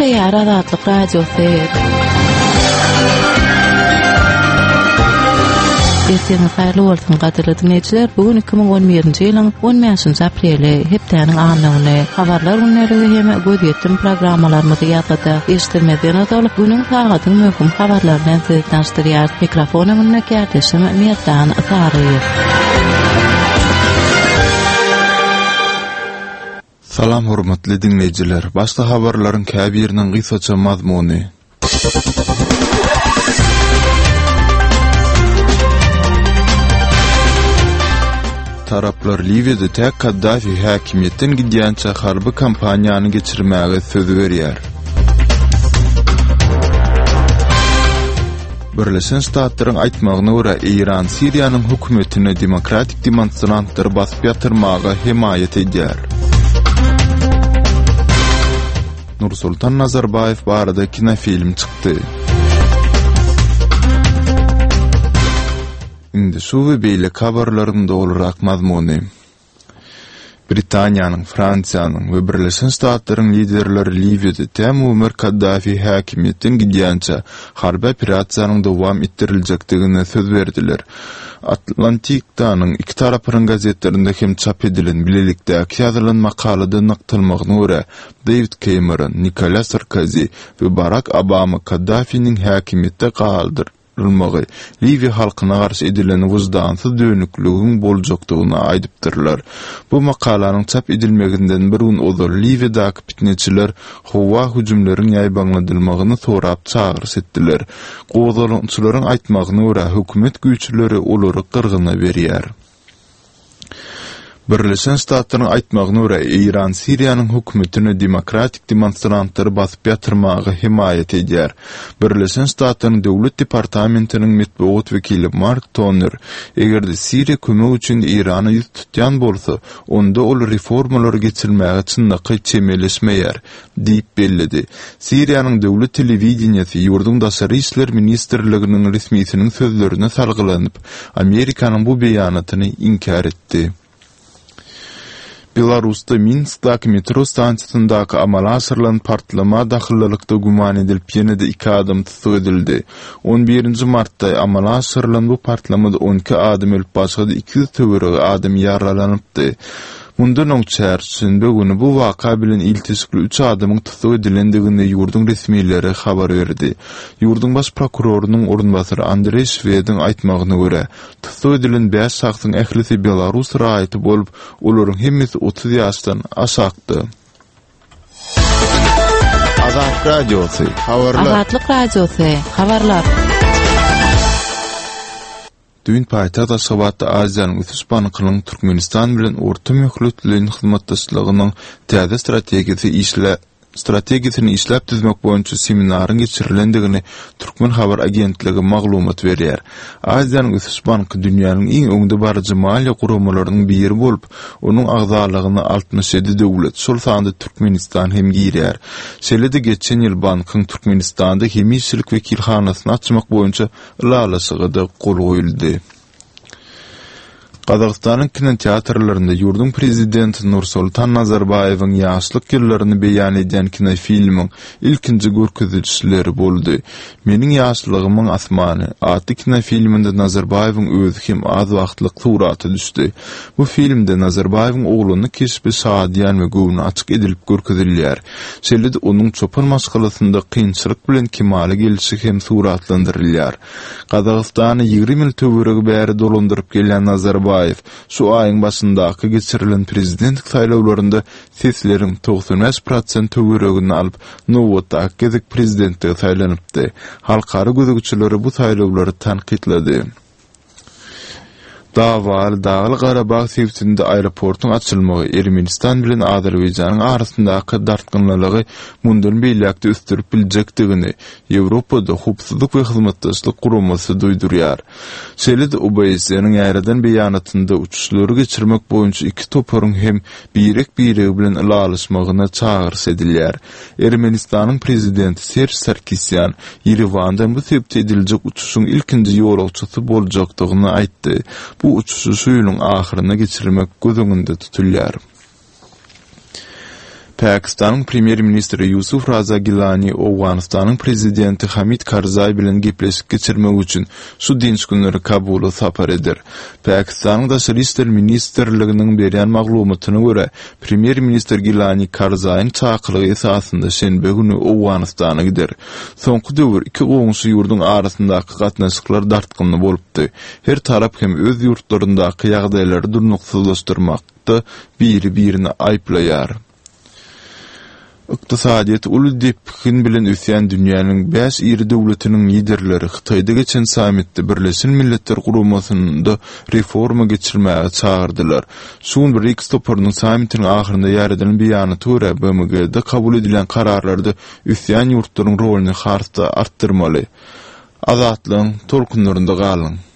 Tayyar Azatlyk radiosu. Erteniň saýly bolsun gaderly dinleýijiler. Bugün 2011-nji ýylyň 15-nji apreli hepdeniň anyny habarlar günleri we göz ýetdim programmalarymyzy ýatlada eşitmeden öňe günüň sagatyň möhüm habarlaryny size tanıştyrýar. Mikrofonumy näkärdeşim Merdan Atarýew. Salam hormatly dinleýijiler. Başda habarlaryň käbiriniň gysaça mazmuny. Taraplar Libya'da tek Kaddafi häkimiýetinden gidýänçe harby kampaniýany geçirmäge söz berýär. Birleşen Ştatlaryň aýtmagyna görä Iran Siriýanyň hökümetine demokratik demonstrantlar basyp ýatyrmaga himayet edýär. Nursultan Nazarbayev barada kinofilm çykdy. Indi şu we beýle habarlaryň dolurak mazmuny. Britaniýanyň, Fransiýanyň we Birleşen Ştatlaryň liderleri Libya'da Muammar Kaddafi häkimiýetinden gidýänçe harby operasiýanyň dowam etdirilejekdigine söz berdiler. Atlantik'tanyň iki tarapynyň gazetlerinde hem çap edilen bilelikdäki ýazylan makalada naqtylmagyna görä David Cameron, Nicolas Sarkozy we Barack Obama Kaddafi'niň häkimiýetde galdyr Libya halkyna garşy edilen wyzdansız dönüklügiň boljakdygyny aýdypdyrlar. Bu makalanyň çap edilmeginden bir gün ozal Libya'daky pitneçiler howa hüjümleriň ýaýbanladylmagyny sorap çağırış etdiler. Gowzalçylaryň aýtmagyna görä hökümet güýçleri olary gyrgyna berýär. Birleşen Ştatlaryň aýtmagyna görä Iran Siriýanyň hökümetine demokratik demonstrantlary basyp ýatyrmaga himayet edýär. Birleşen Ştatlaryň döwlet departamentiniň medeniýet wekili Mark Toner, egerde Siriýa kömek üçin Irany ýüz tutýan bolsa, onda ol reformalary geçirmäge çyndaky çemeleşmeýär, diýip bellidi. Siriýanyň döwlet telewizionyasy ýurdun daşary işler ministrliginiň resmiýetiniň sözlerine salgylanyp, Amerikanyň bu beýanatyny inkar etdi. Belarusda Minsk'daki metro stansiýasyndaky amala aşyrylan partlama dahillykda guman edilip ýene-de 2 adam tutuk edildi. 11-nji martda amala aşyrylan bu partlamada 12 adam ölüp başga 200 töwereg adam ýaralanypdy. Mundan öň çärşembe günü bu waka bilen iltisikli 3 adamyň tutuk edilendigini ýurdun resmiýetleri habar berdi. Ýurdun baş prokurorunyň orunbasary Andrey Şvedin aýtmagyna görä, tutuk edilen 5 şahsyň ählisi Belarus raýaty bolup, olaryň hemmesi 30 ýaşdan aşakdy. Azat radiosu, habarlar. Azatlyk radiosu, habarlar. Dün paýtaxt Aşgabatda Aziýanyň ötüş bankynyň Türkmenistan bilen orta möhletliğin hyzmatdaşlygynyň täze strategiýasyny işläp düzmek boýunça seminaryň geçirilendigini Türkmen habar agentligi maglumat berýär. Aziýanyň ötüş banky dünýäniň iň öňde barjy maliýe guramalarynyň biri bolup, onuň agzalygyny 67 döwlet, şol sanda Türkmenistan hem girýär. Şeýle-de geçen ýyl bankyň Türkmenistanda hemişlik wekilhanasyny açmak boýunça ýalasıga da gol goýuldy. Qazaqstanyň kinoteatrlarynda ýurdun prezidenti Nursultan Nazarbayewiň ýaşlyk ýyllaryny beýan edýän kinofilmiň ilkinji görkezilişleri boldy. Meniň ýaşlygymyň asmany adly kinofilminde Nazarbayewiň özü hem az wagtlyk suraty düşdi. Bu filmde Nazarbayewiň ogluny keşbi şadyan we göwüni açyk edilip görkezilýär. Şeýle-de onuň çopan maşgalasynda kynçylyk bilen kemale gelişi hem suratlandyrylýar. Qazaqstany 20 ýyl töwereg bäri dolandyryp gelýän Nazarbayew şu aýyň başyndaky geçirilen prezidentlik saýlawlarynda sesleriň 95% töweregini alyp nowatda gezek prezidentlige saýlanypdy. Halkara gözegçileri bu saýlawlary tanqidledi. Dağlı Qarabağ sevsinde aeroportun açılmağı Ermenistan bilen Azerbaycanın arasındaky dartgynlygy mundan beýlekde üstürüp biljekdigini Ýewropada hupsuzlyk we hyzmatdaşlyk guramasy duýdurýar. Şeýle-de OBS-niň ýaýradan beýanatynda uçuşlary geçirmek boýunça iki toparyň hem birek-biregi bilen ýalaşmagyna çağırış edilýär. Ermenistanyň prezidenti Serj Sarkisyan Ýerewandan bu sebäpde ediljek uçuşyň ilkinji ýolagçysy boljakdygyny aýtdy. Bu uçuşu suyunun ahyryna geçirmek gözüňünde tutulýar. Pakistanyň premier ministri Yusuf Raza Gilani Awganistanyň prezidenti Hamid Karzai bilen gepleşip geçirmek üçin şu dinç günleri Kabula sapar eder. Pakistanyň Daşary işler ministerliginiň berýän maglumatyna görä, premier minister Gilani Karzaiň çakylygy esasynda şenbe günü Awganistana gider. Soňky döwür iki goňşy ýurdun arasyndaky gatnaşyklar dartgynly bolupdy. Her tarap hem öz ýurtlaryndaky ýagdaýlary durnuksuzlaşdyrmakda biri-birini aýplaýar. Iqtisadiyet uly depkin bilen üsýän dünýäniň 5 iri döwletiniň liderleri Hytaýda geçen sammitde Birleşen Milletler Gurulmasynda reforma geçirmäge çağırdylar. Şuň BRICS toparynyň sammitiniň ahyrynda ýaradan beýany töre BMG'de kabul edilen kararlarda üsýän ýurtlaryň rolini harta artdyrmaly. Azatlygyň tolkunlarynda galyň.